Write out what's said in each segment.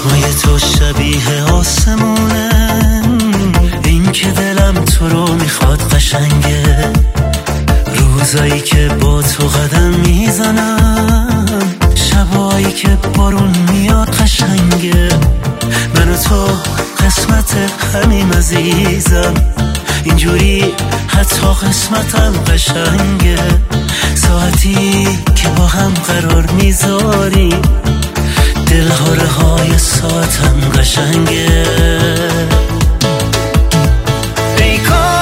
چشمای تو شبیه آسمونه، این که دلم تو رو میخواد قشنگه. روزایی که با تو قدم میزنم، شبایی که بارون میاد قشنگه. من و تو قسمت همیم عزیزم، اینجوری حتی قسمتم قشنگه. ساعتی که با هم قرار میذاریم، دلهاره های ساعتم قشنگه. ای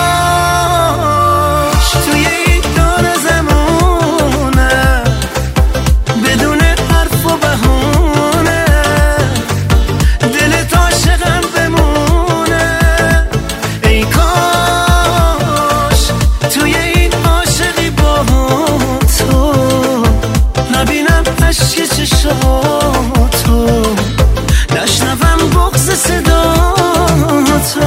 کاش توی این دور زمونه، بدون حرف و بهونه، دلت عاشقم بمونه. ای کاش توی این عاشقی با تو، نبینم عشق چشاتو، نشنوم بغض صدا تو.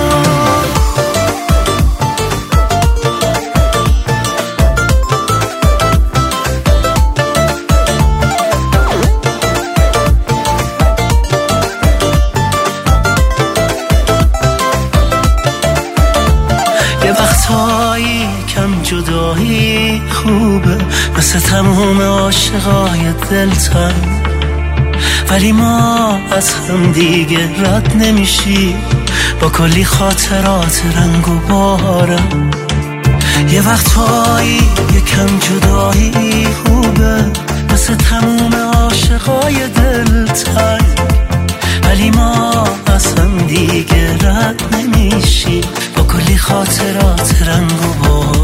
یه وقتایی کم جدایی خوبه، مثل تموم عاشقای دلتنگ، ولی ما از هم دیگه رد نمیشی، با کلی خاطرات رنگ و بارم. یه وقتایی یکم جدایی خوبه، مثل تموم عاشقای دلتنگ، ولی ما از هم دیگه رد نمیشی، با کلی خاطرات رنگ و بارم.